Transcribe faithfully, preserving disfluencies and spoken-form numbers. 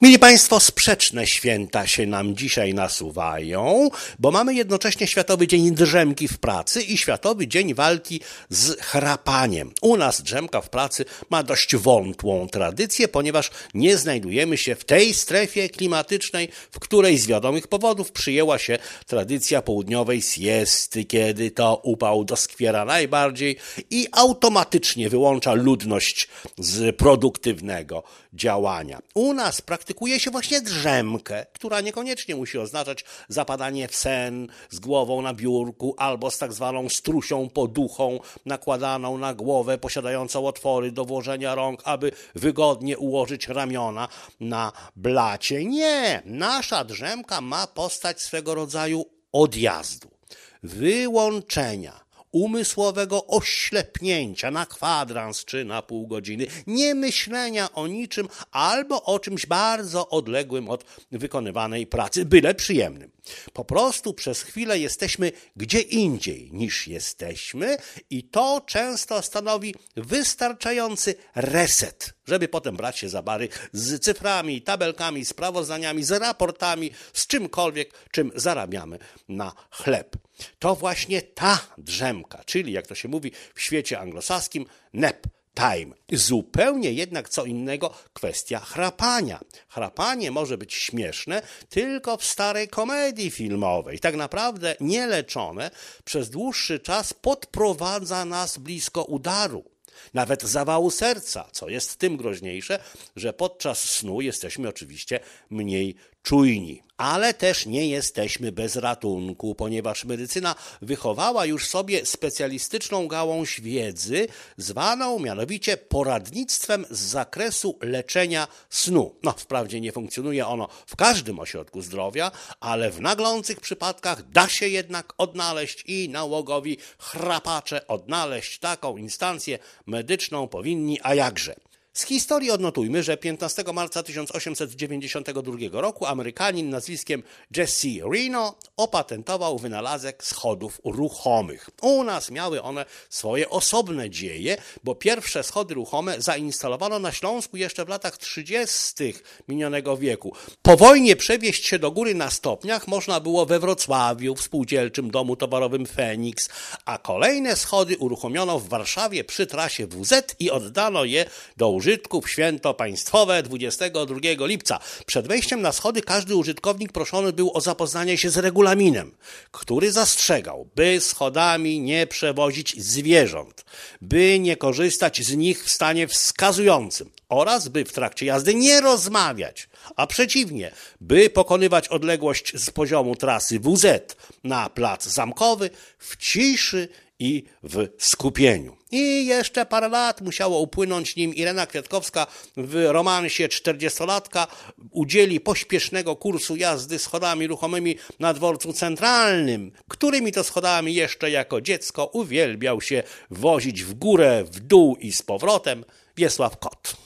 Mili Państwo, sprzeczne święta się nam dzisiaj nasuwają, bo mamy jednocześnie Światowy Dzień Drzemki w pracy i Światowy Dzień Walki z chrapaniem. U nas drzemka w pracy ma dość wątłą tradycję, ponieważ nie znajdujemy się w tej strefie klimatycznej, w której z wiadomych powodów przyjęła się tradycja południowej siesty, kiedy to upał doskwiera najbardziej i automatycznie wyłącza ludność z produktywnego działania. U nas praktykuje się właśnie drzemkę, która niekoniecznie musi oznaczać zapadanie w sen z głową na biurku albo z tak zwaną strusią poduchą nakładaną na głowę, posiadającą otwory do włożenia rąk, aby wygodnie ułożyć ramiona na blacie. Nie, nasza drzemka ma postać swego rodzaju odjazdu, wyłączenia, umysłowego oślepnięcia na kwadrans czy na pół godziny, nie myślenia o niczym albo o czymś bardzo odległym od wykonywanej pracy, byle przyjemnym. Po prostu przez chwilę jesteśmy gdzie indziej niż jesteśmy i to często stanowi wystarczający reset, żeby potem brać się za bary z cyframi, tabelkami, sprawozdaniami, z raportami, z czymkolwiek, czym zarabiamy na chleb. To właśnie ta drzemka, czyli jak to się mówi w świecie anglosaskim, nap time. Zupełnie jednak co innego kwestia chrapania. Chrapanie może być śmieszne tylko w starej komedii filmowej. Tak naprawdę nieleczone przez dłuższy czas podprowadza nas blisko udaru. Nawet zawału serca, co jest tym groźniejsze, że podczas snu jesteśmy oczywiście mniej czujni. Ale też nie jesteśmy bez ratunku, ponieważ medycyna wychowała już sobie specjalistyczną gałąź wiedzy, zwaną mianowicie poradnictwem z zakresu leczenia snu. No, wprawdzie nie funkcjonuje ono w każdym ośrodku zdrowia, ale w naglących przypadkach da się jednak odnaleźć i nałogowi chrapacze odnaleźć taką instancję medyczną powinni, a jakże. Z historii odnotujmy, że piętnastego marca tysiąc osiemset dziewięćdziesiątego drugiego roku Amerykanin nazwiskiem Jesse Reno opatentował wynalazek schodów ruchomych. U nas miały one swoje osobne dzieje, bo pierwsze schody ruchome zainstalowano na Śląsku jeszcze w latach trzydziestych minionego wieku. Po wojnie przewieźć się do góry na stopniach można było we Wrocławiu, w spółdzielczym domu towarowym Feniks, a kolejne schody uruchomiono w Warszawie przy trasie W Z i oddano je do użytku w święto państwowe dwudziestego drugiego lipca. Przed wejściem na schody każdy użytkownik proszony był o zapoznanie się z regulaminem, który zastrzegał, by schodami nie przewozić zwierząt, by nie korzystać z nich w stanie wskazującym oraz by w trakcie jazdy nie rozmawiać, a przeciwnie, by pokonywać odległość z poziomu trasy W Z na plac Zamkowy w ciszy i w skupieniu. I jeszcze parę lat musiało upłynąć, nim Irena Kwiatkowska w romansie czterdziestolatka udzieli pośpiesznego kursu jazdy schodami ruchomymi na dworcu centralnym, którymi to schodami jeszcze jako dziecko uwielbiał się wozić w górę, w dół i z powrotem Wiesław Kot.